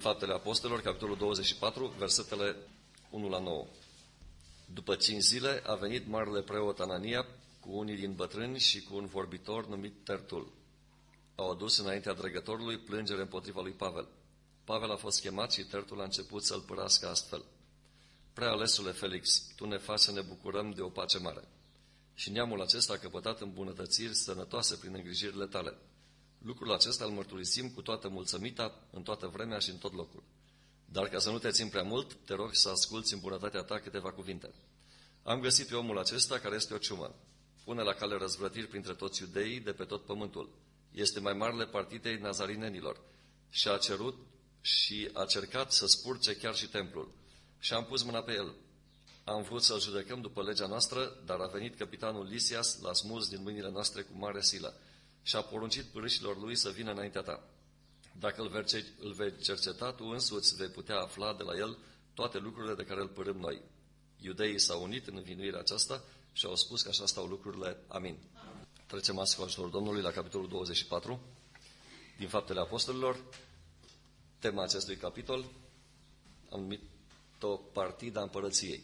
Faptele Apostolilor, capitolul 24, versetele 1 la 9. După 5 zile a venit marele preot Anania cu unii din bătrâni și cu un vorbitor numit Tertul. Au adus înaintea dregătorului plângere împotriva lui Pavel. Pavel a fost chemat și Tertul a început să-l părască astfel. Prea alesule Felix, tu ne faci să ne bucurăm de o pace mare. Și neamul acesta a căpătat îmbunătățiri sănătoase prin îngrijirile tale. Lucrul acesta îl mărturisim cu toată mulțămita, în toată vremea și în tot locul. Dar ca să nu te țin prea mult, te rog să asculți în bunătatea ta câteva cuvinte. Am găsit pe omul acesta care este o ciumă. Pune la cale răzvrătiri printre toți iudeii de pe tot pământul. Este mai marele partidei nazarinenilor. Și a cerut și a cercat să spurce chiar și templul. Și am pus mâna pe el. Am vrut să-l judecăm după legea noastră, dar a venit capitanul Lisias, l-a smuls din mâinile noastre cu mare silă și a poruncit pârâșilor lui să vină înaintea ta. Dacă îl vei cerceta, tu însuți vei putea afla de la el toate lucrurile de care îl părâm noi. Iudeii s-au unit în învinuirea aceasta și au spus că așa stau lucrurile. Amin. Trecem astăzi cu ajutorul Domnului la capitolul 24 din Faptele Apostolilor. Tema acestui capitol am numit-o Partida Împărăției.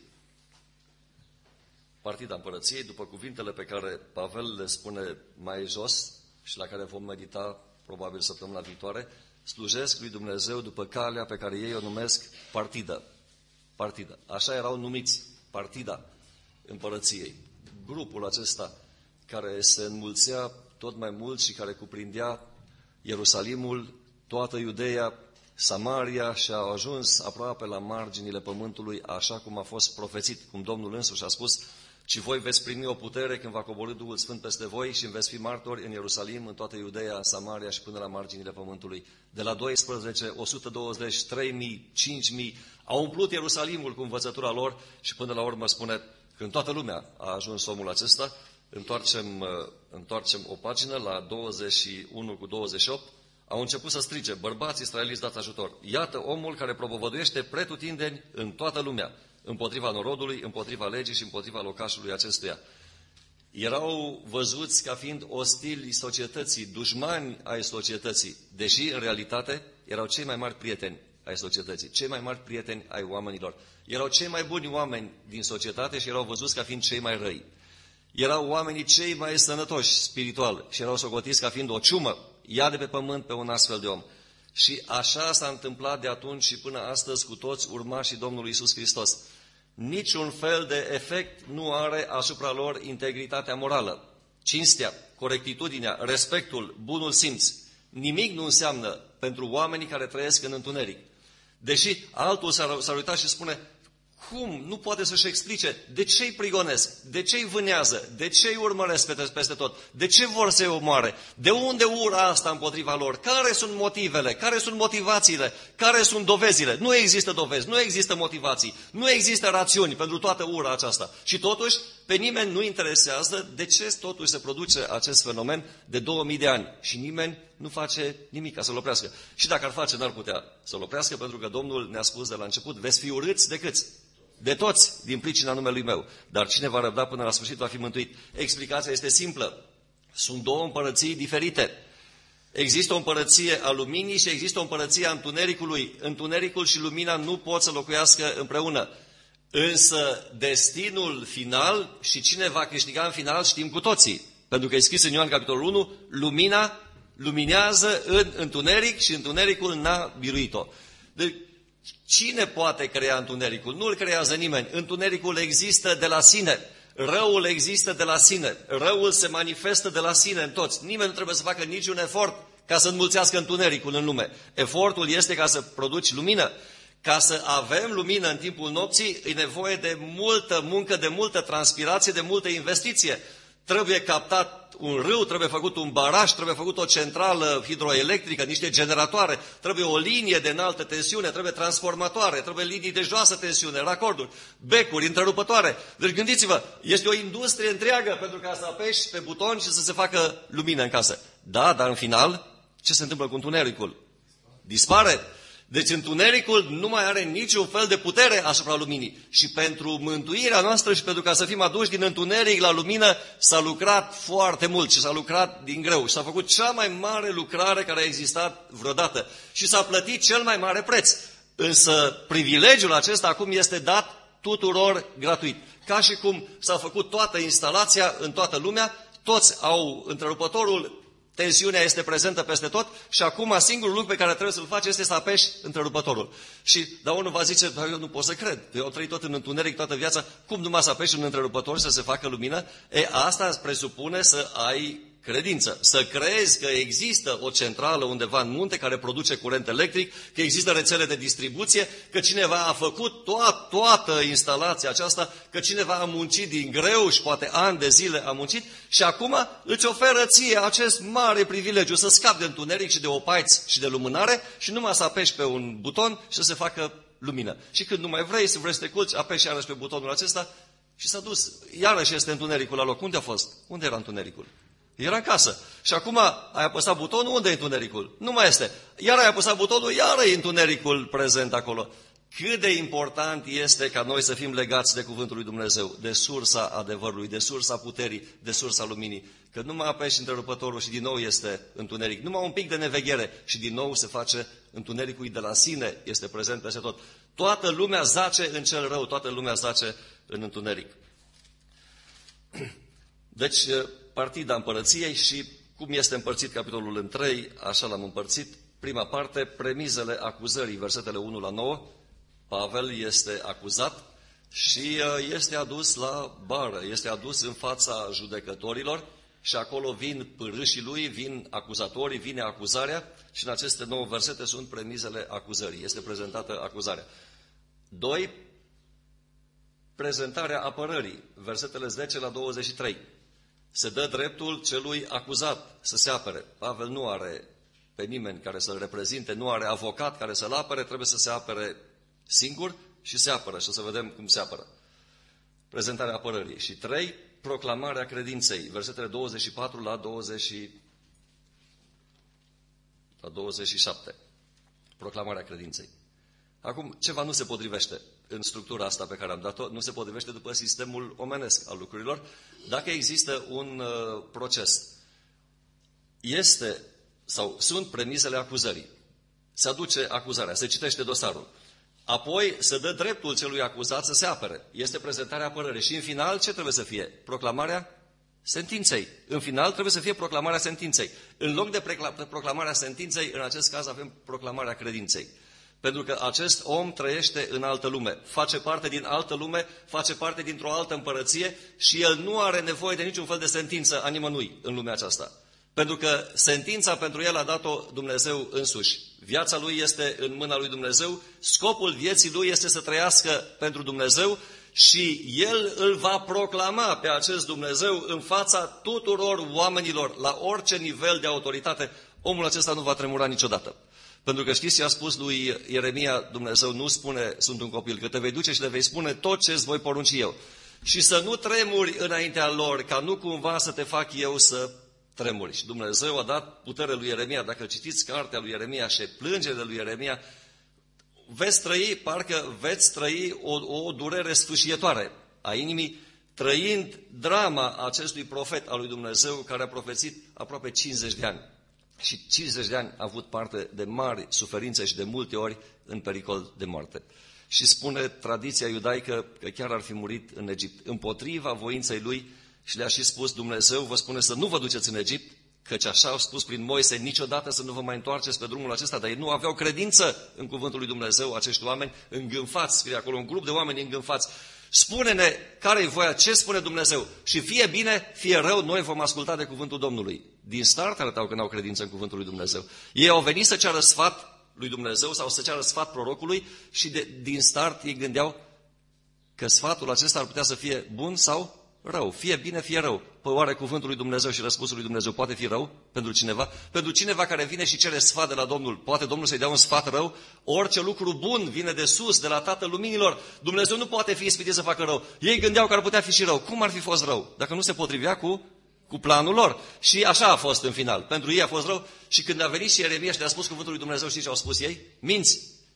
Partida Împărăției, după cuvintele pe care Pavel le spune mai jos și la care vom medita probabil săptămâna viitoare, slujesc lui Dumnezeu după calea pe care ei o numesc partidă. Partidă. Așa erau numiți, Partida Împărăției. Grupul acesta care se înmulțea tot mai mult și care cuprindea Ierusalimul, toată Iudeea, Samaria și au ajuns aproape la marginile pământului, așa cum a fost profețit, cum Domnul însuși a spus, ci voi veți primi o putere când va coborî Duhul Sfânt peste voi și veți fi martori în Ierusalim, în toată Iudeea, Samaria și până la marginile pământului. De la 12, 120, 3000, 5000, au umplut Ierusalimul cu învățătura lor și până la urmă spune că în toată lumea a ajuns omul acesta. Întoarcem o pagină la 21 cu 28. Au început să strige, bărbați israeliți, dați ajutor. Iată omul care propovăduiește pretutindeni în toată lumea, împotriva norodului, împotriva legii și împotriva locașului acestuia. Erau văzuți ca fiind ostili societății, dușmani ai societății, deși în realitate erau cei mai mari prieteni ai societății, cei mai mari prieteni ai oamenilor. Erau cei mai buni oameni din societate și erau văzuți ca fiind cei mai răi. Erau oamenii cei mai sănătoși spiritual și erau socotiți ca fiind o ciumă, ia de pe pământ pe un astfel de om. Și așa s-a întâmplat de atunci și până astăzi cu toți urmașii Domnului Iisus Hristos. Niciun fel de efect nu are asupra lor integritatea morală, cinstea, corectitudinea, respectul, bunul simț. Nimic nu înseamnă pentru oamenii care trăiesc în întuneric. Deși altul s-ar uita și spune, cum? Nu poate să-și explice de ce îi prigonesc, de ce îi vânează, de ce îi urmăresc peste tot, de ce vor să-i omoare, de unde ura asta împotriva lor, care sunt motivele, care sunt motivațiile, care sunt dovezile. Nu există dovezi, nu există motivații, nu există rațiuni pentru toată ura aceasta. Și totuși, pe nimeni nu interesează de ce totuși se produce acest fenomen de 2000 de ani și nimeni nu face nimic ca să-l oprească. Și dacă ar face, n-ar putea să-l oprească, pentru că Domnul ne-a spus de la început, veți fi urâți de câți? De toți, din pricina numelui meu. Dar cine va răbda până la sfârșit va fi mântuit. Explicația este simplă. Sunt două împărății diferite. Există o împărăție a luminii și există o împărăție a întunericului. Întunericul și lumina nu pot să locuiască împreună. Însă destinul final și cine va câștiga în final știm cu toții. Pentru că e scris în Ioan capitolul 1, lumina luminează în întuneric și întunericul n-a biruit-o. Deci, cine poate crea întunericul? Nu îl creează nimeni. Întunericul există de la sine. Răul există de la sine. Răul se manifestă de la sine în toți. Nimeni nu trebuie să facă niciun efort ca să înmulțească întunericul în lume. Efortul este ca să produci lumină. Ca să avem lumină în timpul nopții, e nevoie de multă muncă, de multă transpirație, de multă investiție. Trebuie captat un râu, trebuie făcut un baraj, trebuie făcut o centrală hidroelectrică, niște generatoare, trebuie o linie de înaltă tensiune, trebuie transformatoare, trebuie linii de joasă tensiune, racorduri, becuri, întrerupătoare. Deci gândiți-vă, este o industrie întreagă pentru ca să apeși pe buton și să se facă lumină în casă. Da, dar în final, ce se întâmplă cu întunericul? Dispare. Deci întunericul nu mai are niciun fel de putere asupra luminii. Și pentru mântuirea noastră și pentru ca să fim aduși din întuneric la lumină, s-a lucrat foarte mult și s-a lucrat din greu. Și s-a făcut cea mai mare lucrare care a existat vreodată. Și s-a plătit cel mai mare preț. Însă privilegiul acesta acum este dat tuturor gratuit. Ca și cum s-a făcut toată instalația în toată lumea, toți au întrerupătorul, tensiunea este prezentă peste tot și acum singurul lucru pe care trebuie să-l faci este să apeși întrerupătorul. Dar unul va zice, dar eu nu pot să cred, eu am trăit tot în întuneric toată viața, cum numai să apeși un întrerupător să se facă lumină? Asta îți presupune să ai credință, să crezi că există o centrală undeva în munte care produce curent electric, că există rețele de distribuție, că cineva a făcut toată instalația aceasta, că cineva a muncit din greu și poate ani de zile a muncit și acum îți oferă ție acest mare privilegiu să scapi de întuneric și de opaiți și de lumânare și numai să apeși pe un buton și să se facă lumină. Și când nu mai vrei să te culci, apeși iarăși pe butonul acesta și s-a dus. Iarăși este întunericul la loc. Unde a fost? Unde era întunericul? Era în casă. Și acum ai apăsat butonul, unde e întunericul? Nu mai este. Iar ai apăsat butonul, iar e întunericul prezent acolo. Cât de important este ca noi să fim legați de Cuvântul lui Dumnezeu, de sursa adevărului, de sursa puterii, de sursa luminii. Că nu mai apeși întrerupătorul și din nou este întuneric. Numai un pic de neveghere și din nou se face întunericul de la sine, este prezent peste tot. Toată lumea zace în cel rău, toată lumea zace în întuneric. Deci, partida împărăției și cum este împărțit capitolul în 3, așa l-am împărțit. Prima parte, premizele acuzării, versetele 1 la 9. Pavel este acuzat și este adus la bară, este adus în fața judecătorilor și acolo vin pârâșii lui, vin acuzatorii, vine acuzarea și în aceste 9 versete sunt premizele acuzării. Este prezentată acuzarea. 2. Prezentarea apărării, versetele 10 la 23. Se dă dreptul celui acuzat să se apere. Pavel nu are pe nimeni care să-l reprezinte, nu are avocat care să-l apere, trebuie să se apere singur și se apără și o să vedem cum se apără. Prezentarea apărării. Și 3. Proclamarea credinței, versetele 24 la 27. Proclamarea credinței. Acum, ceva nu se potrivește în structura asta pe care am dat-o, nu se potrivește după sistemul omenesc al lucrurilor. Dacă există un proces, sunt premisele acuzării. Se aduce acuzarea, se citește dosarul. Apoi se dă dreptul celui acuzat să se apere. Este prezentarea apărării. Și în final ce trebuie să fie? Proclamarea sentinței. În final trebuie să fie proclamarea sentinței. În loc de proclamarea sentinței, în acest caz avem proclamarea credinței. Pentru că acest om trăiește în altă lume, face parte din altă lume, face parte dintr-o altă împărăție și el nu are nevoie de niciun fel de sentință a nimănui în lumea aceasta. Pentru că sentința pentru el a dat-o Dumnezeu însuși. Viața lui este în mâna lui Dumnezeu, scopul vieții lui este să trăiască pentru Dumnezeu și el îl va proclama pe acest Dumnezeu în fața tuturor oamenilor, la orice nivel de autoritate. Omul acesta nu va tremura niciodată. Pentru că știți ce a spus lui Ieremia, Dumnezeu nu spune, sunt un copil, că te vei duce și le vei spune tot ce îți voi porunci eu. Și să nu tremuri înaintea lor, ca nu cumva să te fac eu să tremuri. Și Dumnezeu a dat putere lui Ieremia. Dacă citiți cartea lui Ieremia și plângerile lui Ieremia, parcă veți trăi o durere sfâșietoare a inimii, trăind drama acestui profet al lui Dumnezeu, care a profețit aproape 50 de ani. Și 50 de ani a avut parte de mari suferințe și de multe ori în pericol de moarte. Și spune tradiția iudaică că chiar ar fi murit în Egipt, împotriva voinței lui, și le-a și spus Dumnezeu, vă spune să nu vă duceți în Egipt, căci așa au spus prin Moise, niciodată să nu vă mai întoarceți pe drumul acesta, dar ei nu aveau credință în cuvântul lui Dumnezeu, acești oameni îngânfați, scrie acolo, un grup de oameni îngânfați. Spune-ne care-i voia, ce spune Dumnezeu și fie bine, fie rău, noi vom asculta de cuvântul Domnului. Din start arătau că n-au credință în cuvântul lui Dumnezeu. Ei au venit să ceară sfat lui Dumnezeu sau să ceară sfat prorocului și din start ei gândeau că sfatul acesta ar putea să fie bun sau rău. Fie bine, fie rău. Păi oare cuvântul lui Dumnezeu și răspunsul lui Dumnezeu poate fi rău pentru cineva? Pentru cineva care vine și cere sfat de la Domnul, poate Domnul să-i dea un sfat rău? Orice lucru bun vine de sus, de la Tatăl Luminilor. Dumnezeu nu poate fi ispitit să facă rău. Ei gândeau că ar putea fi și rău. Cum ar fi fost rău? Dacă nu se potrivea cu planul lor. Și așa a fost în final. Pentru ei a fost rău și când a venit și Ieremia și le-a spus cuvântul lui Dumnezeu, știți ce au spus ei? Minți!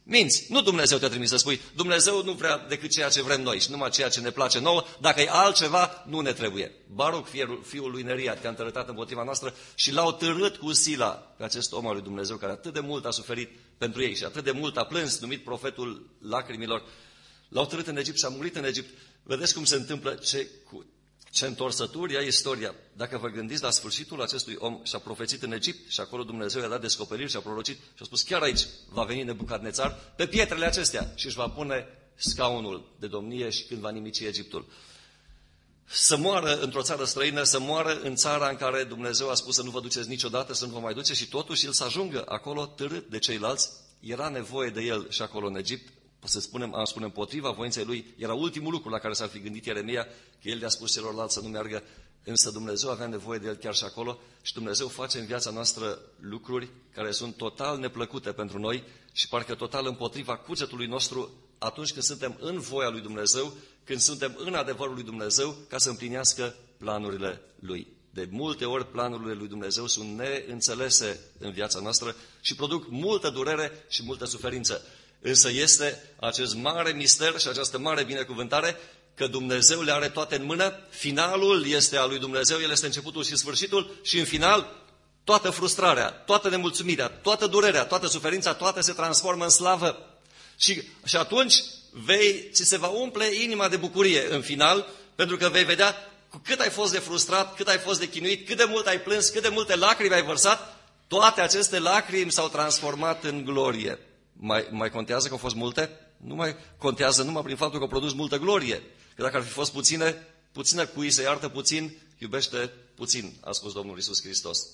Minți. Nu Dumnezeu te-a trimis să spui, Dumnezeu nu vrea decât ceea ce vrem noi și numai ceea ce ne place nouă, dacă e altceva, nu ne trebuie. Baruc, fiul lui Neria, te-a întărătat împotriva noastră și l-au târât cu sila pe acest om al lui Dumnezeu, care atât de mult a suferit pentru ei și atât de mult a plâns, numit profetul lacrimilor. L-au târât în Egipt și a murit în Egipt. Vedeți cum se întâmplă, ce întorsături ia istoria. Dacă vă gândiți la sfârșitul acestui om și-a profețit în Egipt și acolo Dumnezeu i-a dat descoperiri și a prorocit și a spus chiar aici va veni Nebucadnețar pe pietrele acestea și își va pune scaunul de domnie și când va nimici Egiptul. Să moară într-o țară străină, să moară în țara în care Dumnezeu a spus să nu vă duceți niciodată, să nu vă mai duceți și totuși el să ajungă acolo târât de ceilalți. Era nevoie de el și acolo în Egipt. Să spunem, am spune împotriva voinței lui, era ultimul lucru la care s-ar fi gândit Ieremia, că el le-a spus celorlalți să nu meargă, însă Dumnezeu avea nevoie de el chiar și acolo și Dumnezeu face în viața noastră lucruri care sunt total neplăcute pentru noi și parcă total împotriva cugetului nostru atunci când suntem în voia lui Dumnezeu, când suntem în adevărul lui Dumnezeu ca să împlinească planurile lui. De multe ori planurile lui Dumnezeu sunt neînțelese în viața noastră și produc multă durere și multă suferință. Însă este acest mare mister și această mare binecuvântare că Dumnezeu le are toate în mână, finalul este al lui Dumnezeu, el este începutul și sfârșitul și în final toată frustrarea, toată nemulțumirea, toată durerea, toată suferința, toate se transformă în slavă. Și atunci ți se va umple inima de bucurie în final, pentru că vei vedea cu cât ai fost de frustrat, cât ai fost de chinuit, cât de mult ai plâns, cât de multe lacrimi ai vărsat, toate aceste lacrimi s-au transformat în glorie. Mai contează că au fost multe? Nu mai contează numai prin faptul că au produs multă glorie. Că dacă ar fi fost puțină cui se iartă puțin, iubește puțin, a spus Domnul Iisus Hristos.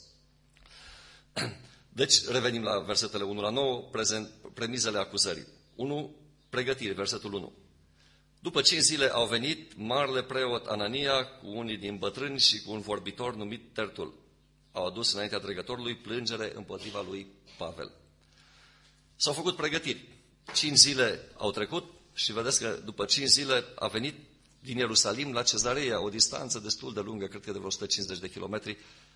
Deci, revenim la versetele 1 la 9, premizele acuzării. 1, pregătiri, versetul 1. După 5 zile au venit marele preot Anania cu unii din bătrâni și cu un vorbitor numit Tertul. Au adus înaintea dregătorului plângere împotriva lui Pavel. S-au făcut pregătiri. 5 zile au trecut și vedeți că după 5 zile a venit din Ierusalim la Cezarea, o distanță destul de lungă, cred că de vreo 150 de kilometri.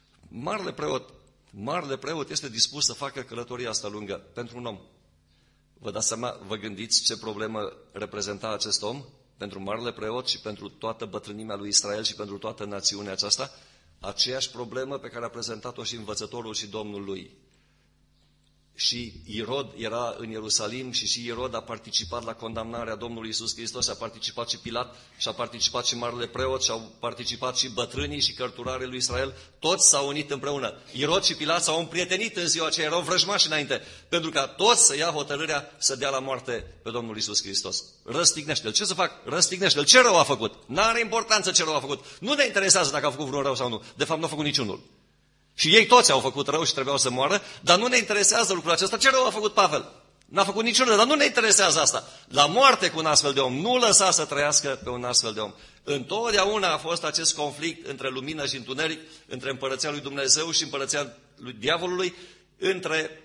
Marele preot este dispus să facă călătoria asta lungă pentru un om. Vă dați seama, vă gândiți ce problemă reprezenta acest om pentru marele preot și pentru toată bătrânimea lui Israel și pentru toată națiunea aceasta? Aceeași problemă pe care a prezentat-o și învățătorul și Domnul lui. Și Irod era în Ierusalim și Irod a participat la condamnarea Domnului Iisus Hristos, a participat și Pilat, și a participat și marele preot, și au participat și bătrânii și cărturarii lui Israel, toți s-au unit împreună. Irod și Pilat s-au împrietenit în ziua aceea, erau vrăjmași înainte, pentru ca toți să ia hotărârea să dea la moarte pe Domnul Iisus Hristos. Răstignește-l. Ce să fac? Răstignește-l. Ce rău a făcut? N-are importanță ce rău a făcut. Nu ne interesează dacă a făcut vreun rău sau nu. De fapt, nu a făcut niciunul. Și ei toți au făcut rău și trebuiau să moară, dar nu ne interesează lucrul acesta. Ce rău a făcut Pavel? N-a făcut niciun rău, dar nu ne interesează asta. La moarte cu un astfel de om, nu lăsa să trăiască pe un astfel de om. Întotdeauna a fost acest conflict între lumină și întuneric, între împărăția lui Dumnezeu și împărăția lui diavolului, între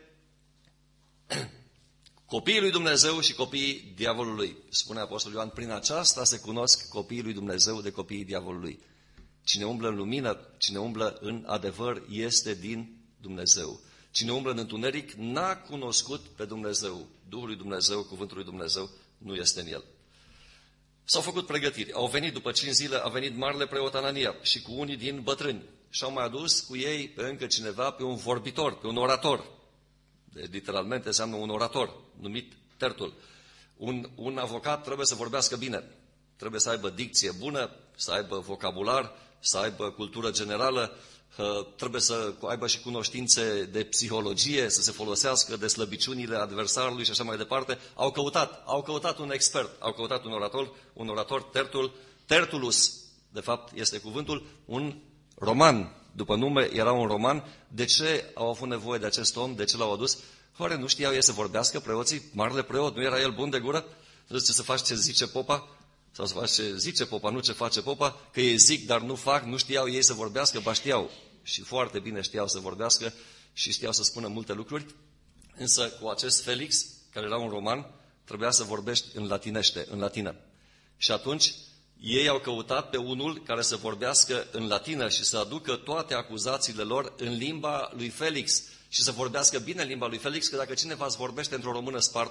copiii lui Dumnezeu și copiii diavolului. Spune Apostolul Ioan, prin aceasta se cunosc copiii lui Dumnezeu de copiii diavolului. Cine umblă în lumină, cine umblă în adevăr, este din Dumnezeu. Cine umblă în întuneric, n-a cunoscut pe Dumnezeu. Duhul lui Dumnezeu, cuvântul lui Dumnezeu, nu este în el. S-au făcut pregătiri. Au venit după 5 zile, a venit marele preot Anania și cu unii din bătrâni. Și au mai adus cu ei pe încă cineva, pe un vorbitor, pe un orator. Deci, literalmente înseamnă un orator, numit Tertul. Un avocat trebuie să vorbească bine. Trebuie să aibă dicție bună, să aibă vocabular, să aibă cultură generală, trebuie să aibă și cunoștințe de psihologie, să se folosească de slăbiciunile adversarului și așa mai departe. Au căutat un expert, au căutat un orator, Tertulus, de fapt este cuvântul, un roman. După nume era un roman. De ce au avut nevoie de acest om? De ce l-au adus? Oare nu știau ei să vorbească preoții? Marele preot, nu era el bun de gură? Nu știu să faci ce zice popa? Sau să faci ce zice popa, nu ce face popa, că ei zic, dar nu fac, nu știau ei să vorbească, ba știau. Și foarte bine știau să vorbească și știau să spună multe lucruri. Însă cu acest Felix, care era un roman, trebuia să vorbești în latină. Și atunci ei au căutat pe unul care să vorbească în latină și să aducă toate acuzațiile lor în limba lui Felix. Și să vorbească bine limba lui Felix, că dacă cineva îți vorbește într-o română spartă,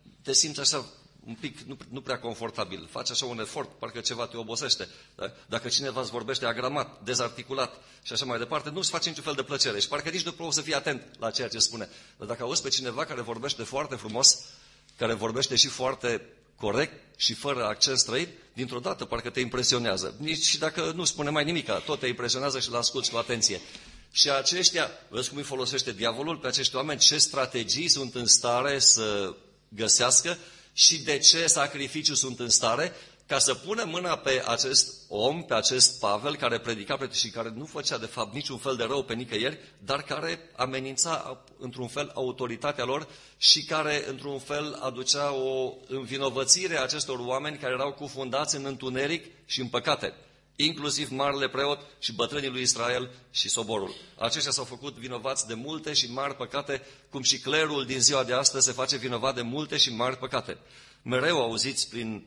te simți așa un pic nu prea confortabil. Faci așa un efort, parcă ceva te obosește. Da? Dacă cineva îți vorbește agramat, dezarticulat și așa mai departe, nu îți face niciun fel de plăcere și parcă nici nu poți să fii atent la ceea ce spune. Dar dacă auzi pe cineva care vorbește foarte frumos, care vorbește și foarte corect și fără accent străin, dintr-o dată parcă te impresionează. Nici dacă nu spune mai nimic, tot te impresionează și îl asculți cu atenție. Și aceștia, vezi cum îi folosește diavolul pe acești oameni, ce strategii sunt în stare să găsească și de ce sacrificiu sunt în stare, ca să pună mâna pe acest om, pe acest Pavel, care predica și care nu făcea de fapt niciun fel de rău pe nicăieri, dar care amenința într-un fel autoritatea lor și care într-un fel aducea o învinovățire a acestor oameni care erau cufundați în întuneric și în păcate, inclusiv marele preot și bătrânii lui Israel și soborul. Aceștia s-au făcut vinovați de multe și mari păcate, cum și clerul din ziua de astăzi se face vinovat de multe și mari păcate. Mereu auziți prin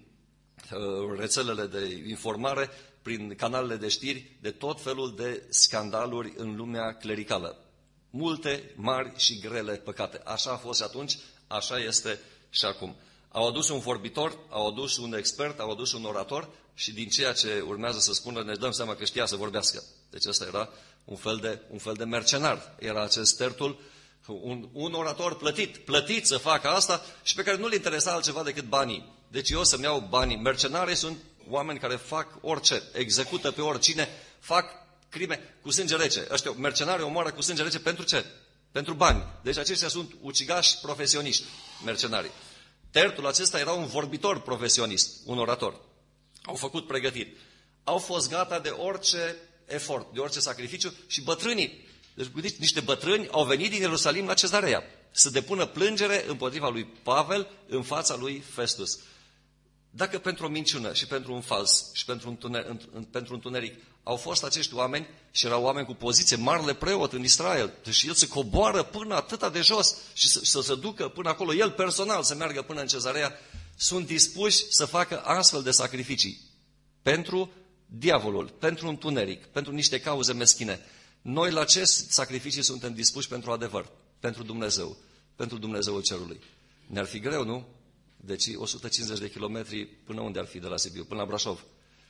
rețelele de informare, prin canalele de știri, de tot felul de scandaluri în lumea clericală. Multe, mari și grele păcate. Așa a fost și atunci, așa este și acum. Au adus un vorbitor, au adus un expert, au adus un orator și din ceea ce urmează să spună ne dăm seama că știa să vorbească. Deci ăsta era un fel de mercenar. Era acest tertul, un orator plătit să facă asta și pe care nu-l interesa altceva decât banii. Deci eu să-mi iau banii. Mercenarii sunt oameni care fac orice, execută pe oricine, fac crime cu sânge rece. Ăștia mercenarii omoară cu sânge rece pentru ce? Pentru bani. Deci aceștia sunt ucigași profesioniști, mercenarii. Tertul acesta era un vorbitor profesionist, un orator. Au făcut pregătiri. Au fost gata de orice efort, de orice sacrificiu și bătrânii. Deci gândiți, niște bătrâni au venit din Ierusalim la Cezarea să depună plângere împotriva lui Pavel în fața lui Festus. Dacă pentru o minciună și pentru un fals și pentru întuneric au fost acești oameni și erau oameni cu poziție, marele preot în Israel, deci el se coboară până atâta de jos și să se ducă până acolo, el personal să meargă până în Cezarea, sunt dispuși să facă astfel de sacrificii pentru diavolul, pentru întuneric, pentru niște cauze meschine. Noi la ce sacrificii suntem dispuși pentru adevăr? Pentru Dumnezeu, pentru Dumnezeul cerului. Ne-ar fi greu, nu? Deci 150 de kilometri până unde ar fi de la Sibiu? Până la Brașov.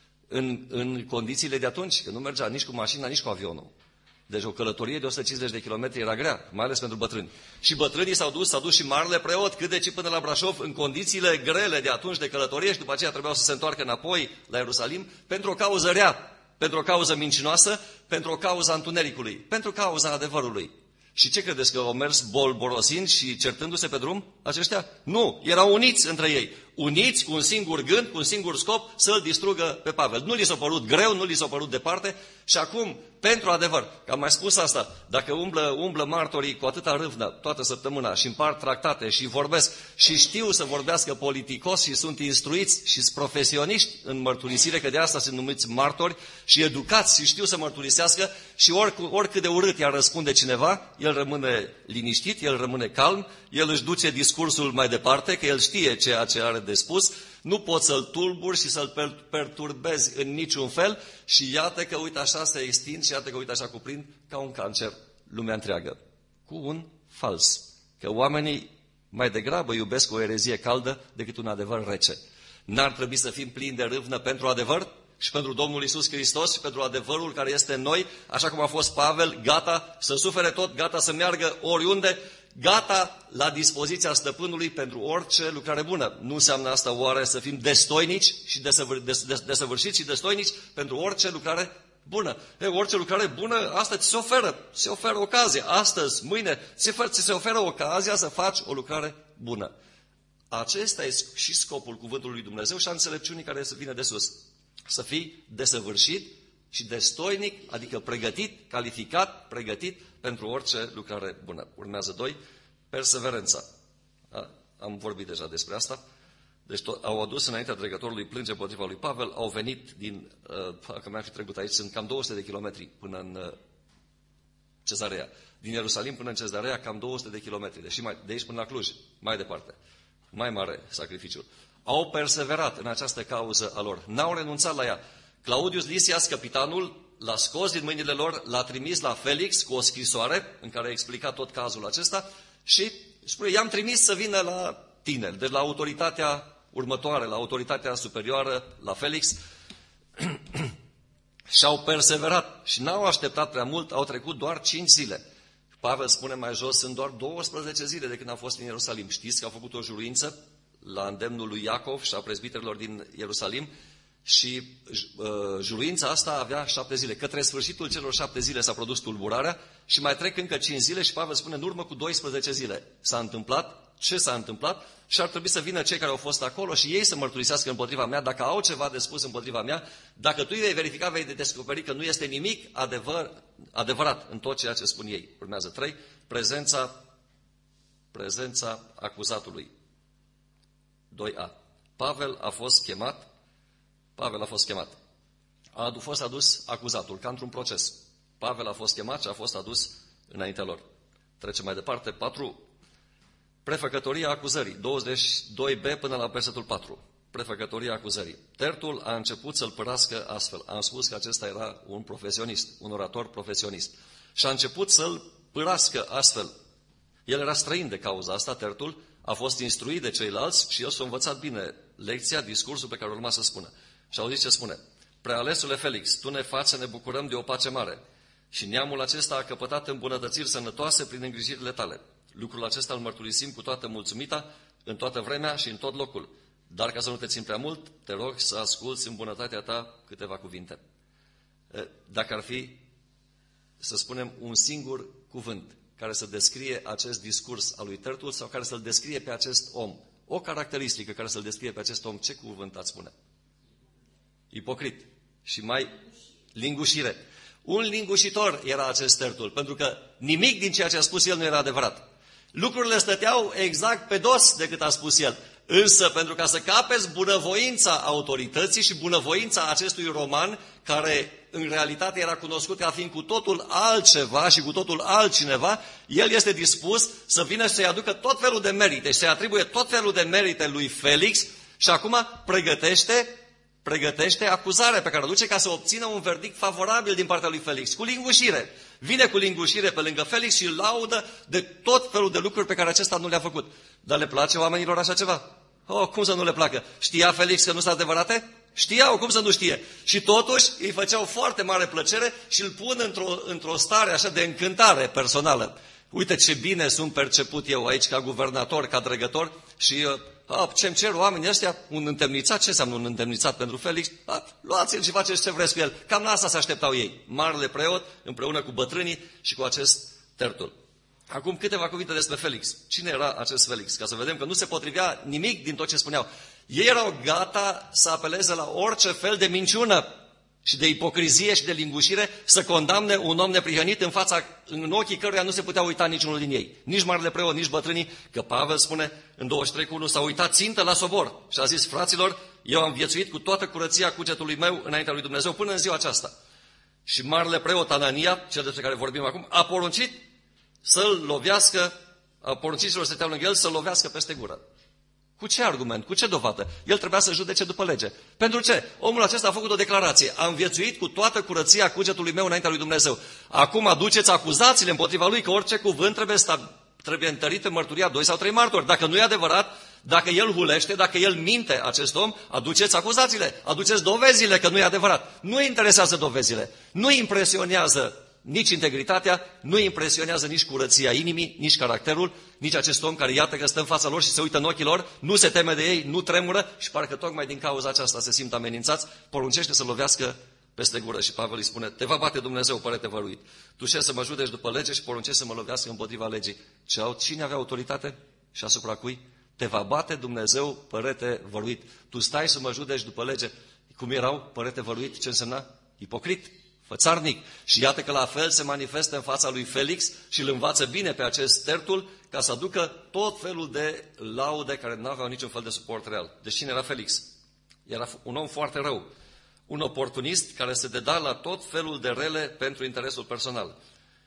În condițiile de atunci, că nu mergea nici cu mașina, nici cu avionul. Deci o călătorie de 150 de kilometri era grea, mai ales pentru bătrâni. Și bătrânii s-a dus și marele preot cât de până la Brașov, în condițiile grele de atunci de călătorie și după aceea trebuiau să se întoarcă înapoi la Ierusalim pentru o cauză rea, pentru o cauză mincinoasă, pentru o cauză a întunericului, pentru cauza adevărului. Și ce credeți, că au mers bolborosind și certându-se pe drum aceștia? Nu, erau uniți între ei. Uniți cu un singur gând, cu un singur scop, să-l distrugă pe Pavel. Nu li s-a părut greu, nu li s-a părut departe și acum, pentru adevăr, că am mai spus asta, dacă umblă martorii cu atâta râvnă toată săptămâna și împart tractate și vorbesc și știu să vorbească politicos și sunt instruiți și sunt profesioniști în mărturisire, că de asta sunt numiți martori și educați și știu să mărturisească și oricât de urât i-ar răspunde cineva, el rămâne liniștit, el rămâne calm, el își duce discursul mai departe, că el știe ceea ce are de spus, nu poți să-l tulburi și să-l perturbezi în niciun fel și iată că uite așa se extind și iată că uite așa cuprind ca un cancer lumea întreagă. Cu un fals. Că oamenii mai degrabă iubesc o erezie caldă decât un adevăr rece. N-ar trebui să fim plini de râvnă pentru adevăr și pentru Domnul Iisus Hristos și pentru adevărul care este în noi, așa cum a fost Pavel, gata să sufere tot, gata să meargă oriunde, gata la dispoziția stăpânului pentru orice lucrare bună. Nu înseamnă asta oare să fim destoinici și desăvârșiți și destoinici pentru orice lucrare bună. Orice lucrare bună, asta ți se oferă ocazie. Astăzi, mâine, ți se oferă ocazia să faci o lucrare bună. Acesta e și scopul cuvântului lui Dumnezeu și a înțelepciunii care vine de sus. Să fii desăvârșit și destoinic, adică pregătit, calificat, pregătit pentru orice lucrare bună. Urmează 2, perseverența. Am vorbit deja despre asta. Deci au adus înaintea dregătorului plânge împotriva lui Pavel, au venit din, dacă mi-ar fi trecut aici, sunt cam 200 de kilometri până în Cezarea. Din Ierusalim până în Cezarea, cam 200 de kilometri. Deși de aici până la Cluj, mai departe. Mai mare sacrificiul. Au perseverat în această cauză a lor. N-au renunțat la ea. Claudius Lisias, capitanul, l-a scos din mâinile lor, l-a trimis la Felix cu o scrisoare în care a explicat tot cazul acesta și spune, i-am trimis să vină la tineri. Deci la autoritatea următoare, la autoritatea superioară, la Felix, și-au perseverat și n-au așteptat prea mult, au trecut doar 5 zile. Pavel spune mai jos, sunt doar 12 zile de când a fost în Ierusalim. Știți că a făcut o juruință la îndemnul lui Iacov și a prezbiterilor din Ierusalim și juruința asta avea 7 zile. Către sfârșitul celor 7 zile s-a produs tulburarea și mai trec încă 5 zile și Pavel spune, în urmă cu 12 zile s-a întâmplat. Ce s-a întâmplat? Și ar trebui să vină cei care au fost acolo și ei să mărturisească împotriva mea, dacă au ceva de spus împotriva mea, dacă tu vei verifica, vei descoperi că nu este nimic adevărat în tot ceea ce spun ei. Urmează 3. Prezența acuzatului. 2a. Pavel a fost chemat. A fost adus acuzatul, ca într-un proces. Pavel a fost chemat și a fost adus înaintea lor. Trecem mai departe. 4. Prefăcătoria acuzării, 22b până la versetul 4. Prefăcătoria acuzării. Tertul a început să-l părască astfel. Am spus că acesta era un profesionist, un orator profesionist. Și a început să-l părască astfel. El era străin de cauza asta, Tertul, a fost instruit de ceilalți și el s-a învățat bine lecția, discursul pe care urma să spună. Și auziți ce spune. Prealesule Felix, tu ne faci să ne bucurăm de o pace mare. Și neamul acesta a căpătat îmbunătățiri sănătoase prin îngrijirile tale. Lucrul acesta îl mărturisim cu toată mulțumita, în toată vremea și în tot locul. Dar ca să nu te țin prea mult, te rog să asculți în bunătatea ta câteva cuvinte. Dacă ar fi, să spunem, un singur cuvânt care să descrie acest discurs al lui Tertul sau care să-l descrie pe acest om, o caracteristică care să-l descrie pe acest om, ce cuvânt ați spune? Ipocrit. Și mai lingușire. Un lingușitor era acest Tertul, pentru că nimic din ceea ce a spus el nu era adevărat. Lucrurile stăteau exact pe dos decât a spus el. Însă, pentru ca să capeți bunăvoința autorității și bunăvoința acestui roman, care în realitate era cunoscut ca fiind cu totul altceva și cu totul altcineva, el este dispus să vină și să-i aducă tot felul de merite și să-i atribuie tot felul de merite lui Felix și acum pregătește acuzarea pe care o duce ca să obțină un verdict favorabil din partea lui Felix, cu lingușire. Vine cu lingușire pe lângă Felix și îl laudă de tot felul de lucruri pe care acesta nu le-a făcut. Dar le place oamenilor așa ceva? Oh, cum să nu le placă? Știa Felix că nu sunt adevărate? Știau, cum să nu știe? Și totuși îi făceau foarte mare plăcere și îl pun într-o stare așa de încântare personală. Uite ce bine sunt perceput eu aici ca guvernator, ca dregător și ce-mi cer oamenii ăștia, un întemnițat, ce înseamnă un întemnițat pentru Felix? Luați-l și faceți ce vreți cu el. Cam la asta se așteptau ei. Marele preot, împreună cu bătrânii și cu acest Tertul. Acum câteva cuvinte despre Felix. Cine era acest Felix? Ca să vedem că nu se potrivea nimic din tot ce spuneau. Ei erau gata să apeleze la orice fel de minciună și de ipocrizie și de lingușire să condamne un om neprihănit în ochii căruia nu se putea uita niciunul din ei. Nici marele preot, nici bătrânii, că Pavel spune în 23:1 s-a uitat țintă la sobor și a zis, fraților, eu am viețuit cu toată curăția cugetului meu înaintea lui Dumnezeu până în ziua aceasta. Și marele preot Anania, cel despre care vorbim acum, a poruncit să-l lovească, a poruncit celor să stăteau lângă el să-l lovească peste gură. Cu ce argument? Cu ce dovadă? El trebuia să judece după lege. Pentru ce? Omul acesta a făcut o declarație. Am viețuit cu toată curăția cugetului meu înaintea lui Dumnezeu. Acum aduceți acuzațiile împotriva lui că orice cuvânt trebuie întărit în mărturia 2 sau 3 martori. Dacă nu e adevărat, dacă el hulește, dacă el minte acest om, aduceți acuzațiile, aduceți dovezile că nu e adevărat. Nu interesează dovezile, nu impresionează nici integritatea, nu impresionează nici curăția inimii, nici caracterul, nici acest om care iată că stă în fața lor și se uită în ochii lor, nu se teme de ei, nu tremură și parcă tocmai din cauza aceasta se simt amenințați, poruncește să lovească peste gură. Și Pavel îi spune, te va bate Dumnezeu, părete văruit. Tu șezi să mă judeci după lege și poruncești să mă lovească împotriva legii. Cine avea autoritate și asupra cui? Te va bate Dumnezeu, părete văruit. Tu stai să mă judeci după lege. Cum erau părete văruit? Ce însemna? Ipocrit, fățarnic. Și iată că la fel se manifestă în fața lui Felix și îl învață bine pe acest Tertul ca să aducă tot felul de laude care nu aveau niciun fel de suport real. Deci cine era Felix? Era un om foarte rău. Un oportunist care se deda la tot felul de rele pentru interesul personal.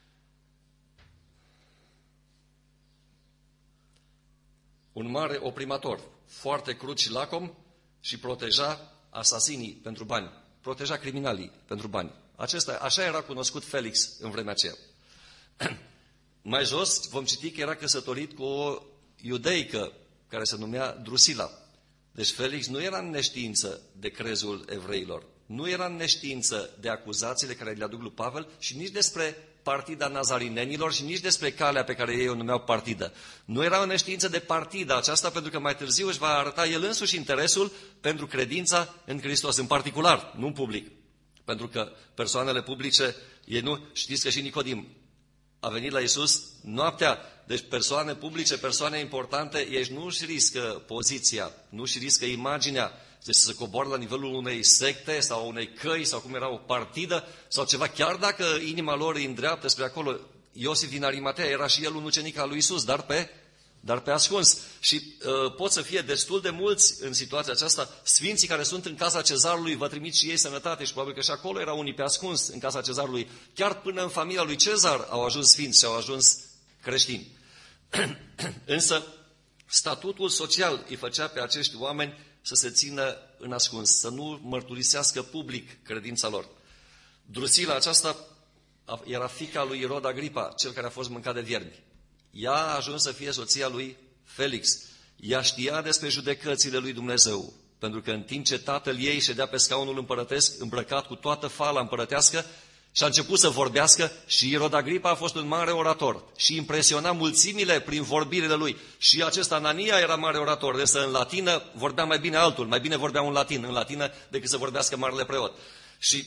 Un mare oprimator, foarte crud și lacom și proteja asasinii pentru bani, proteja criminalii pentru bani. Așa era cunoscut Felix în vremea aceea. Mai jos vom citi că era căsătorit cu o iudeică care se numea Drusila. Deci Felix nu era în neștiință de crezul evreilor, nu era în neștiință de acuzațiile care le aduc lui Pavel și nici despre partida nazarinenilor și nici despre calea pe care ei o numeau partidă. Nu era în neștiință de partida aceasta, pentru că mai târziu își va arăta el însuși interesul pentru credința în Hristos, în particular, nu în public. Pentru că persoanele publice, ei nu, știți că și Nicodim a venit la Iisus noaptea, deci persoane publice, persoane importante, ei nu își riscă poziția, nu își riscă imaginea, deci să coboară la nivelul unei secte sau unei căi sau cum era o partidă sau ceva, chiar dacă inima lor îi îndreaptă spre acolo. Iosif din Arimatea era și el un ucenic al lui Iisus, dar pe ascuns. Și pot să fie destul de mulți în situația aceasta, sfinții care sunt în casa cezarului, vă trimit și ei sănătate și probabil că și acolo erau unii pe ascuns în casa cezarului. Chiar până în familia lui Cezar au ajuns sfinți și au ajuns creștini. Însă statutul social îi făcea pe acești oameni să se țină în ascuns, să nu mărturisească public credința lor. Drusila aceasta era fiica lui Irod Agripa, cel care a fost mâncat de viermi. Ea a ajuns să fie soția lui Felix. Ea știa despre judecățile lui Dumnezeu, pentru că în timp ce tatăl ei ședea pe scaunul împărătesc, îmbrăcat cu toată fala împărătească, și a început să vorbească și Irod Agripa a fost un mare orator și impresiona mulțimile prin vorbirile lui. Și acesta Anania era mare orator, însă în latină vorbea mai bine altul, mai bine vorbea în latină decât să vorbească marele preot. Și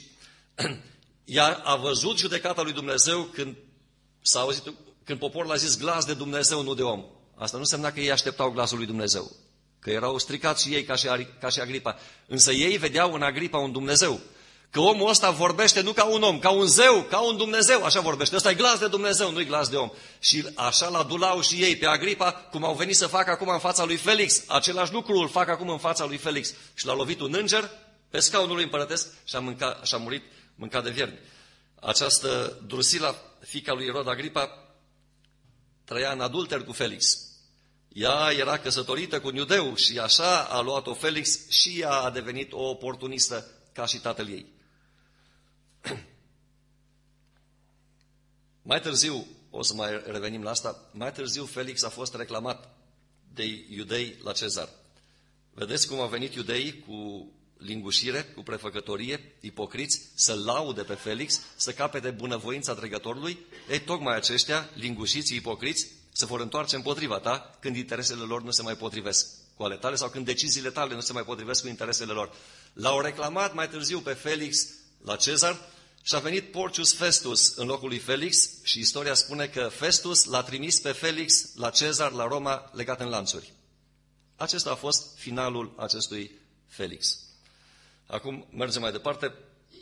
ea a văzut judecata lui Dumnezeu când s-a auzit, când poporul a zis glas de Dumnezeu, nu de om. Asta nu însemna că ei așteptau glasul lui Dumnezeu, că erau stricați și ei ca și Agripa. Însă ei vedeau în Agripa un Dumnezeu. Că omul ăsta vorbește nu ca un om, ca un zeu, ca un Dumnezeu, așa vorbește. Ăsta e glas de Dumnezeu, nu-i glas de om. Și așa l-adulau și ei pe Agripa, cum au venit să facă acum în fața lui Felix. Același lucru îl fac acum în fața lui Felix. Și l-a lovit un înger pe scaunul lui împărătesc și a murit mâncat de viermi. Această Drusila, fiica lui Irod Agripa, trăia în adulter cu Felix. Ea era căsătorită cu un iudeu și așa a luat-o Felix și ea a devenit o oportunistă ca și tatăl ei. Mai târziu, o să mai revenim la asta, mai târziu Felix a fost reclamat de iudei la Cezar. Vedeți cum au venit iudeii cu lingușire, cu prefăcătorie, ipocriți, să laude pe Felix, să capete bunăvoința dregătorului. Ei, tocmai aceștia, lingușiții, ipocriți, se vor întoarce împotriva ta când interesele lor nu se mai potrivesc cu ale tale sau când deciziile tale nu se mai potrivesc cu interesele lor. L-au reclamat mai târziu pe Felix la Cezar și a venit Porcius Festus în locul lui Felix și istoria spune că Festus l-a trimis pe Felix la Cezar, la Roma, legat în lanțuri. Acesta a fost finalul acestui Felix. Acum mergem mai departe.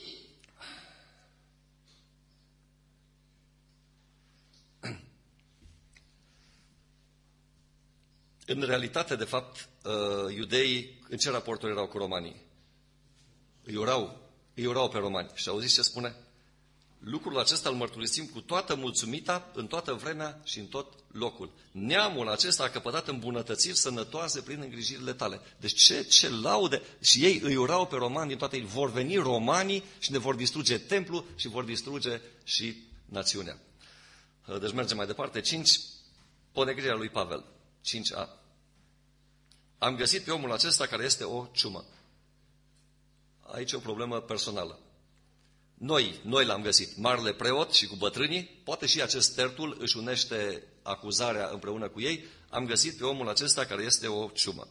În realitate, de fapt, iudeii în ce raporturi erau cu romanii? Îi urau pe romani. Și auziți ce spune? Lucrul acesta îl mărturisim cu toată mulțumita, în toată vremea și în tot locul. Neamul acesta a căpătat îmbunătățiri sănătoase prin îngrijirile tale. Deci ce laude! Și ei îi urau pe romani din toate. Vor veni romanii și ne vor distruge templul și vor distruge și națiunea. Deci mergem mai departe. 5. Ponegrirea lui Pavel. 5a. Am găsit pe omul acesta care este o ciumă. Aici e o problemă personală. Noi l-am găsit, marele preot și cu bătrânii, poate și acest tertul își unește acuzarea împreună cu ei, am găsit pe omul acesta care este o ciumă.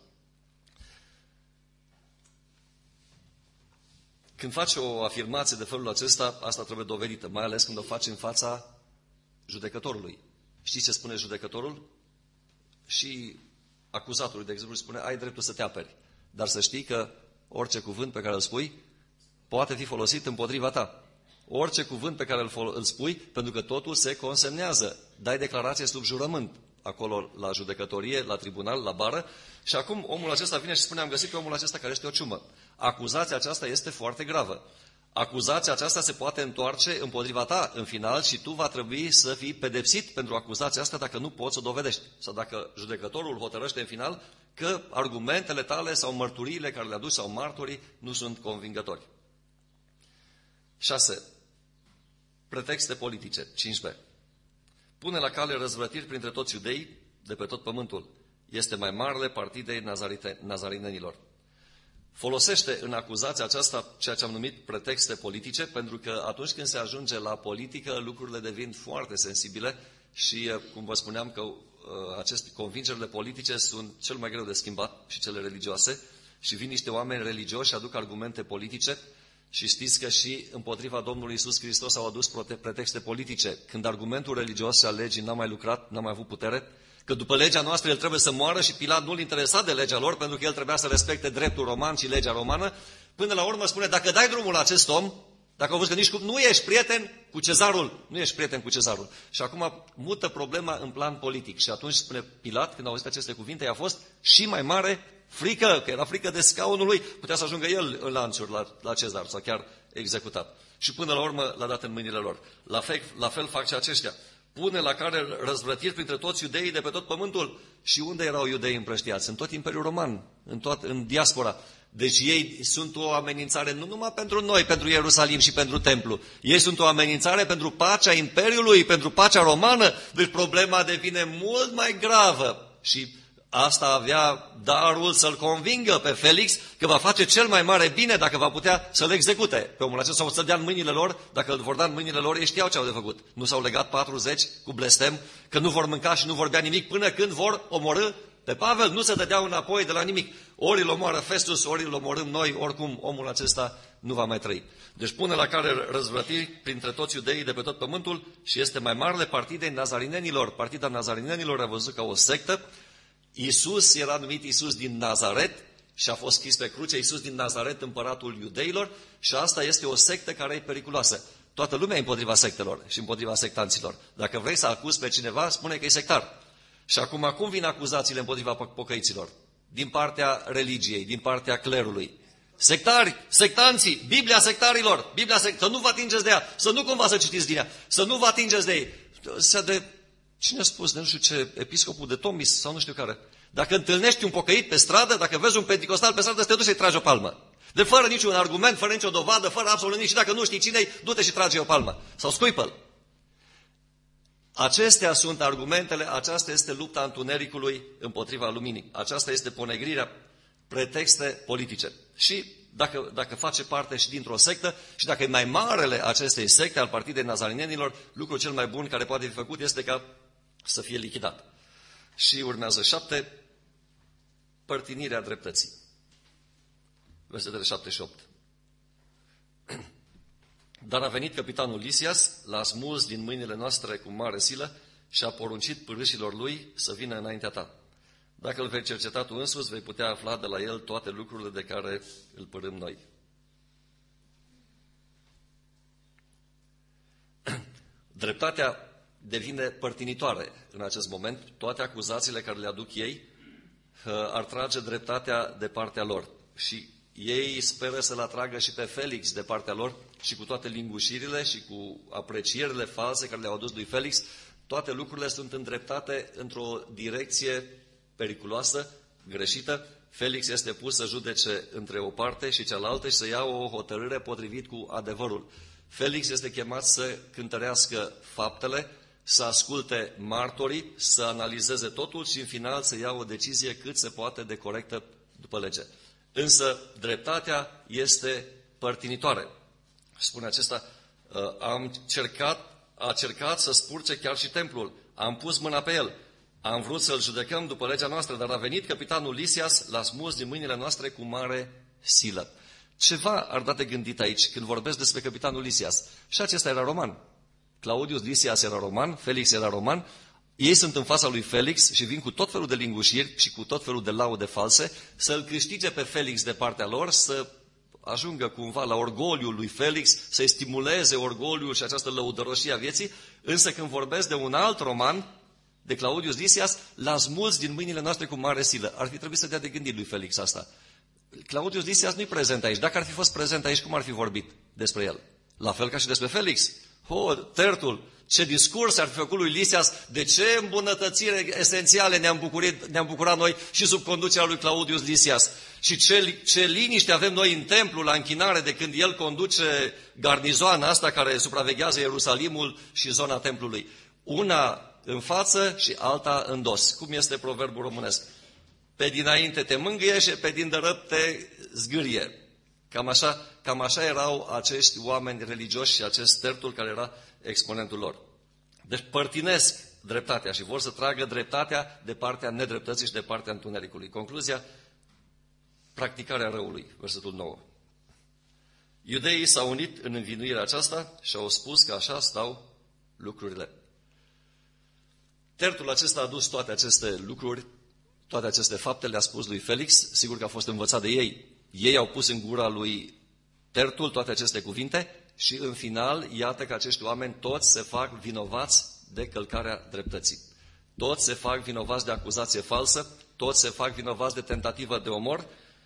Când faci o afirmație de felul acesta, asta trebuie dovedită, mai ales când o faci în fața judecătorului. Știți ce spune judecătorul? Și acuzatului, de exemplu, spune, ai dreptul să te aperi, dar să știi că orice cuvânt pe care îl spui poate fi folosit împotriva ta. Orice cuvânt pe care îl spui, pentru că totul se consemnează. Dai declarație sub jurământ, acolo la judecătorie, la tribunal, la bară, și acum omul acesta vine și spune, am găsit pe omul acesta care este o ciumă. Acuzația aceasta este foarte gravă. Acuzația aceasta se poate întoarce împotriva ta în final și tu va trebui să fii pedepsit pentru acuzația asta dacă nu poți să o dovedești. Sau dacă judecătorul hotărăște în final că argumentele tale sau mărturiile care le aduci sau martorii nu sunt convingători. 6. Pretexte politice. 5b. Pune la cale răzvrătiri printre toți iudeii de pe tot pământul. este mai marele partidei nazarinenilor. Folosește în acuzația aceasta ceea ce am numit pretexte politice, pentru că atunci când se ajunge la politică, lucrurile devin foarte sensibile și, cum vă spuneam, că aceste convingerile politice sunt cel mai greu de schimbat și cele religioase și vin niște oameni religioși și aduc argumente politice și știți că și împotriva Domnului Iisus Hristos au adus pretexte politice. Când argumentul religios al legii n-a mai lucrat, n-a mai avut putere, că după legea noastră el trebuie să moară și Pilat nu-l interesa de legea lor, pentru că el trebuia să respecte dreptul roman și legea romană, până la urmă spune, dacă dai drumul la acest om, dacă au văzut că nici cum nu ești prieten cu cezarul, nu ești prieten cu cezarul. Și acum mută problema în plan politic. Și atunci spune Pilat, când a auzit aceste cuvinte, i-a fost și mai mare frică, că era frică de scaunul lui, putea să ajungă el în lanțuri la cezar, sau chiar executat. Și până la urmă l-a dat în mâinile lor. La fel fac și aceștia. Pune la care răzvrătiri printre toți iudeii de pe tot pământul. Și unde erau iudeii împrăștiați? În tot Imperiul Roman, în diaspora. Deci ei sunt o amenințare nu numai pentru noi, pentru Ierusalim și pentru templu. Ei sunt o amenințare pentru pacea Imperiului, pentru pacea romană. Deci problema devine mult mai gravă. Și asta avea darul să-l convingă pe Felix că va face cel mai mare bine dacă va putea să-l execute. Pe omul acesta o să-l dea în mâinile lor, dacă îl vor da în mâinile lor, ei știau ce au de făcut. Nu s-au legat 40 cu blestem, că nu vor mânca și nu vorbea nimic până când vor omorâ pe Pavel, nu se dădeau înapoi de la nimic. Ori îl omoară Festus, ori îl omorâm noi, oricum omul acesta nu va mai trăi. Deci pune la care răzvrătiri printre toți iudeii de pe tot pământul și este mai marele partidei nazarinenilor. Partida nazarinenilor a văzut ca o sectă. Iisus era numit Iisus din Nazaret și a fost scris pe cruce Iisus din Nazaret, împăratul iudeilor, și asta este o sectă care e periculoasă. Toată lumea e împotriva sectelor și împotriva sectanților. Dacă vrei să acuzi pe cineva, spune că e sectar. Și acum, cum vin acuzațiile împotriva pocăiților? Din partea religiei, din partea clerului. Sectari, sectanții, Biblia sectarilor, să nu vă atingeți de ea, să nu cumva să citiți din ea, să nu vă atingeți de ei. Cine a spus, de nu știu ce, episcopul de Tomis sau nu știu care. Dacă întâlnești un pocăit pe stradă, dacă vezi un penticostal pe stradă, să te duci să-i tragi o palmă. De fără niciun argument, fără nicio dovadă, fără absolut nici, dacă nu știi cine-i, du-te și trage o palmă. Sau scuipă-l. Acestea sunt argumentele, aceasta este lupta întunericului împotriva luminii. Aceasta este ponegrirea, pretexte politice. Și dacă face parte și dintr-o sectă și dacă e mai marele acestei secte al partidei nazarinenilor, lucrul cel mai bun care poate fi făcut este ca să fie lichidat. Și urmează 7, părtinirea dreptății. Versetele 7 și 8. Dar a venit căpitanul Lisias, l-a smuls din mâinile noastre cu mare silă și a poruncit pârâșilor lui să vină înaintea ta. Dacă îl vei cerceta tu însuți, vei putea afla de la el toate lucrurile de care îl părâm noi. Dreptatea devine părtinitoare în acest moment. Toate acuzațiile care le aduc ei ar trage dreptatea de partea lor. Și ei speră să-l atragă și pe Felix de partea lor și cu toate lingușirile și cu aprecierile false care le-au adus lui Felix, toate lucrurile sunt îndreptate într-o direcție periculoasă, greșită. Felix este pus să judece între o parte și cealaltă și să ia o hotărâre potrivit cu adevărul. Felix este chemat să cântărească faptele, să asculte martorii, să analizeze totul și în final să ia o decizie cât se poate de corectă după lege. Însă dreptatea este părtinitoare. Spune acesta, a cercat să spurce chiar și templul, am pus mâna pe el, am vrut să-l judecăm după legea noastră, dar a venit căpitanul Lisias, l-a smuls din mâinile noastre cu mare silă. Ceva ar da de gândit aici când vorbesc despre căpitanul Lisias. Și acesta era roman. Claudius Lisias era roman, Felix era roman. Ei sunt în fața lui Felix și vin cu tot felul de lingușiri și cu tot felul de laude false să-l câștige pe Felix de partea lor, să ajungă cumva la orgoliul lui Felix, să-i stimuleze orgoliul și această lăudăroșie a vieții, însă când vorbesc de un alt roman, de Claudius Lisias, l-a smuls din mâinile noastre cu mare silă. Ar fi trebuit să dea de gândit lui Felix asta. Claudius Lisias nu-i prezent aici. Dacă ar fi fost prezent aici, cum ar fi vorbit despre el? La fel ca și despre Felix. Tertul, ce discurs ar fi făcut lui Lisias, de ce îmbunătățiri esențiale ne-am bucurat noi și sub conducerea lui Claudius Lisias. Și ce liniște avem noi în templu, la închinare, de când el conduce garnizoana asta care supraveghează Ierusalimul și zona templului. Una în față și alta în dos. Cum este proverbul românesc? pe dinainte te mângâie și pe din dărăt te zgârie. Cam așa erau acești oameni religioși și acest Tertul care era exponentul lor. Deci părtinesc dreptatea și vor să tragă dreptatea de partea nedreptății și de partea întunericului. Concluzia, practicarea răului, versetul 9. Iudeii s-au unit în învinuirea aceasta și au spus că așa stau lucrurile. Tertul acesta a adus toate aceste lucruri, toate aceste fapte, le-a spus lui Felix, sigur că a fost învățat de ei. Ei au pus în gura lui Tertul toate aceste cuvinte și în final, iată că acești oameni toți se fac vinovați de călcarea dreptății. Toți se fac vinovați de acuzație falsă, toți se fac vinovați de tentativă de omor.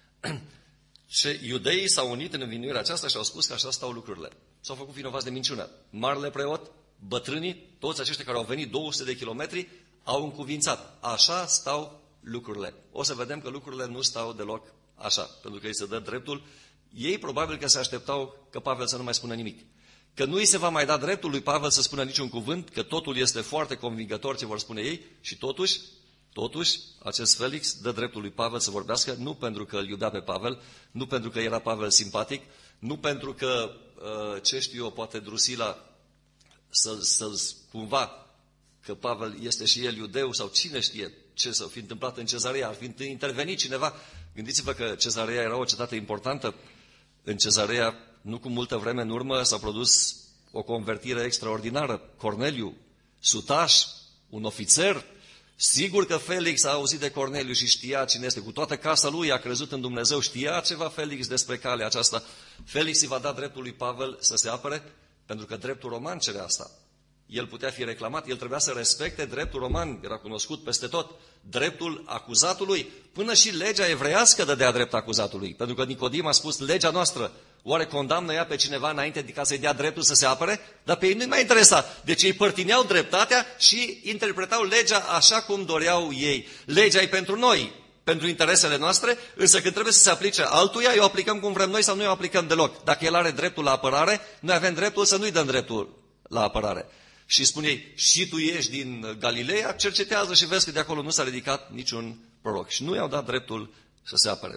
Și iudeii s-au unit în învinuirea aceasta și au spus că așa stau lucrurile. S-au făcut vinovați de minciună. Marele preot, bătrânii, toți aceștia care au venit 200 de kilometri, au încuvințat. Așa stau lucrurile. O să vedem că lucrurile nu stau deloc așa, pentru că îi se dă dreptul. Ei probabil că se așteptau că Pavel să nu mai spună nimic. Că nu îi se va mai da dreptul lui Pavel să spună niciun cuvânt, că totul este foarte convingător ce vor spune ei și totuși, acest Felix dă dreptul lui Pavel să vorbească, nu pentru că îl iubea pe Pavel, nu pentru că era Pavel simpatic, nu pentru că, ce știu eu, poate Drusila să-l cumva că Pavel este și el iudeu sau cine știe ce s-a fi întâmplat în Cezarea, ar fi intervenit cineva. Gândiți-vă că Cezarea era o cetate importantă. În Cezarea, nu cu multă vreme în urmă, s-a produs o convertire extraordinară. Corneliu, sutaș, un ofițer. Sigur că Felix a auzit de Corneliu și știa cine este. Cu toată casa lui a crezut în Dumnezeu. Știa ceva Felix despre calea aceasta. Felix îi va da dreptul lui Pavel să se apere, pentru că dreptul roman cere asta. El putea fi reclamat, el trebuia să respecte dreptul roman, era cunoscut peste tot, dreptul acuzatului, până și legea evreiască dădea drept acuzatului, pentru că Nicodim a spus, legea noastră, oare condamnă ea pe cineva înainte de ca să-i dea dreptul să se apere? Dar pe ei nu-i mai interesa, deci ei părtineau dreptatea și interpretau legea așa cum doreau ei. Legea e pentru noi, pentru interesele noastre, însă când trebuie să se aplice altuia, o aplicăm cum vrem noi sau nu o aplicăm deloc. Dacă el are dreptul la apărare, noi avem dreptul să nu-i dăm dreptul la apărare. Și spune ei, și tu ești din Galileea, cercetează și vezi că de acolo nu s-a ridicat niciun proroc. Și nu i-au dat dreptul să se apere.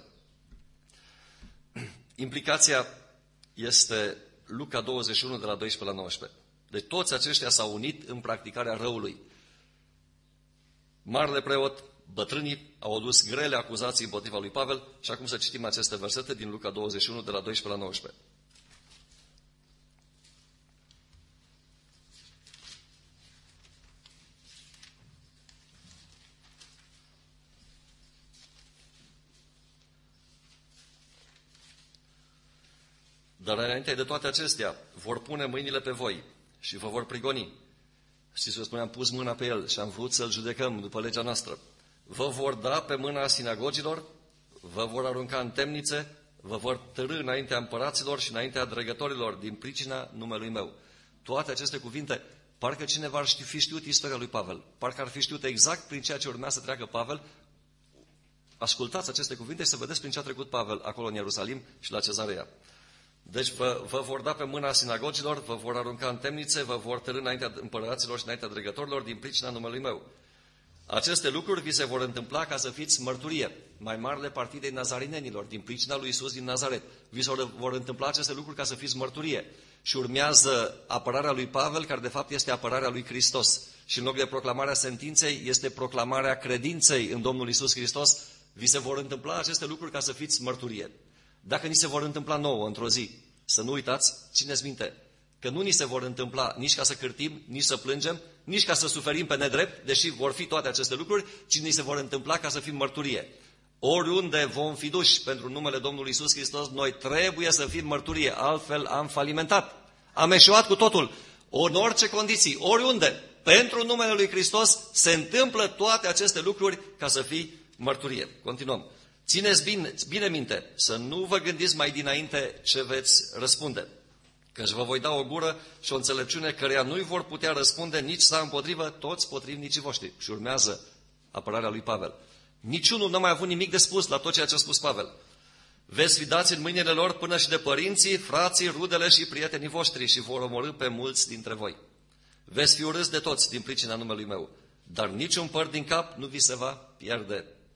Implicația este Luca 21, de la 12 la 19. Deci toți aceștia s-au unit în practicarea răului. Marele preot, bătrânii au adus grele acuzații împotriva lui Pavel și acum să citim aceste versete din Luca 21, de la 12 la 19. Dar înainte de toate acestea, vor pune mâinile pe voi și vă vor prigoni. Știți, vă spuneam, am pus mâna pe el și am vrut să-l judecăm după legea noastră. Vă vor da pe mâna sinagogilor, vă vor arunca în temnițe, vă vor târî înaintea împăraților și înaintea dregătorilor din pricina numelui meu. Toate aceste cuvinte, parcă cineva ar fi știut istoria lui Pavel, parcă ar fi știut exact prin ceea ce urmea să treacă Pavel. Ascultați aceste cuvinte și să vedeți prin ce a trecut Pavel acolo în Ierusalim și la Cezarea. Deci vă vor da pe mâna sinagogilor, vă vor arunca în temnițe, vă vor târî înaintea împăraților și înaintea dregătorilor din pricina numelui meu. Aceste lucruri vi se vor întâmpla ca să fiți mărturie, mai marele partidei nazarinenilor, din pricina lui Iisus din Nazaret. Vi se vor întâmpla aceste lucruri ca să fiți mărturie. Și urmează apărarea lui Pavel, care de fapt este apărarea lui Hristos. Și în loc de proclamarea sentinței, este proclamarea credinței în Domnul Iisus Hristos. Vi se vor întâmpla aceste lucruri ca să fiți mărturie. Dacă ni se vor întâmpla nouă într-o zi, să nu uitați, țineți minte, că nu ni se vor întâmpla nici ca să cârtim, nici să plângem, nici ca să suferim pe nedrept, deși vor fi toate aceste lucruri, ci ni se vor întâmpla ca să fim mărturie. Oriunde vom fi duși pentru numele Domnului Iisus Hristos, noi trebuie să fim mărturie, altfel am falimentat. Am eșuat cu totul. În orice condiții, oriunde, pentru numele lui Hristos, se întâmplă toate aceste lucruri ca să fii mărturie. Continuăm. Țineți bine minte să nu vă gândiți mai dinainte ce veți răspunde. Căci vă voi da o gură și o înțelepciune căreia nu-i vor putea răspunde nici sta împotrivă toți potrivnicii voștri. Și urmează apărarea lui Pavel. Niciunul nu a mai avut nimic de spus la tot ceea ce a spus Pavel. Veți fi dați în mâinile lor până și de părinții, frații, rudele și prietenii voștri și vor omorî pe mulți dintre voi. Veți fi urâți de toți din pricina numelui meu, dar niciun păr din cap nu vi se va pierde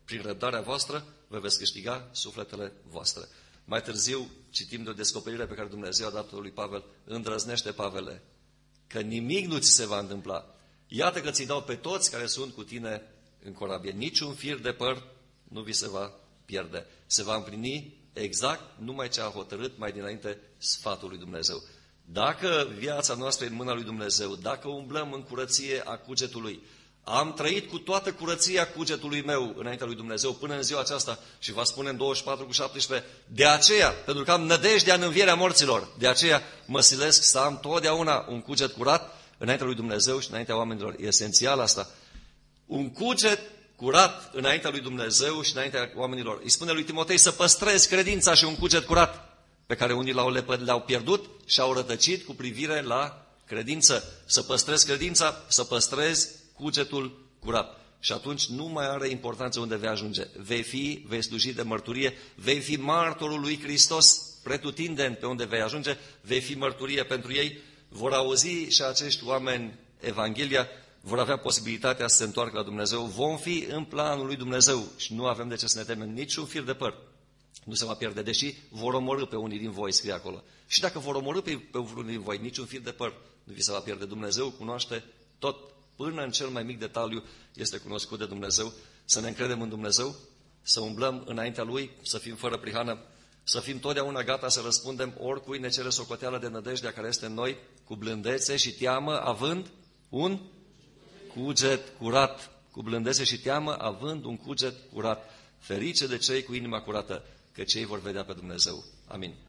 prin răbdarea voastră, vă veți câștiga sufletele voastre. Mai târziu citim de o descoperire pe care Dumnezeu a dat-o lui Pavel. Îndrăznește, Pavele, că nimic nu ți se va întâmpla. Iată că ți-i dau pe toți care sunt cu tine în corabie. Niciun fir de păr nu vi se va pierde. Se va împlini exact numai ce a hotărât mai dinainte sfatul lui Dumnezeu. Dacă viața noastră e în mâna lui Dumnezeu, dacă umblăm în curăție a cugetului, am trăit cu toată curăția cugetului meu înaintea lui Dumnezeu până în ziua aceasta și vă spune în 24:17, de aceea, pentru că am nădejdea în învierea morților, de aceea mă silesc să am totdeauna un cuget curat înaintea lui Dumnezeu și înaintea oamenilor. E esențial asta. Un cuget curat înaintea lui Dumnezeu și înaintea oamenilor. Îi spune lui Timotei să păstrezi credința și un cuget curat, pe care unii le-au pierdut și au rătăcit cu privire la credință. Să păstrezi credința, să păstrezi cugetul curat. Și atunci nu mai are importanță unde vei ajunge. Vei sluji de mărturie, vei fi martorul lui Hristos pretutindeni pe unde vei ajunge, vei fi mărturie pentru ei, vor auzi și acești oameni Evanghelia, vor avea posibilitatea să se întoarcă la Dumnezeu, vom fi în planul lui Dumnezeu și nu avem de ce să ne temem niciun fir de păr. Nu se va pierde, deși vor omorî pe unii din voi, scrie acolo. Și dacă vor omorî pe unii din voi, niciun fir de păr nu vi se va pierde. Dumnezeu cunoaște tot, până în cel mai mic detaliu este cunoscut de Dumnezeu. Să ne încredem în Dumnezeu, să umblăm înaintea Lui, să fim fără prihană, să fim totdeauna gata să răspundem oricui ne cere socoteală de nădejdea care este în noi, cu blândețe și teamă, având un cuget curat. Cu blândețe și teamă, având un cuget curat. Ferice de cei cu inima curată, că cei vor vedea pe Dumnezeu. Amin.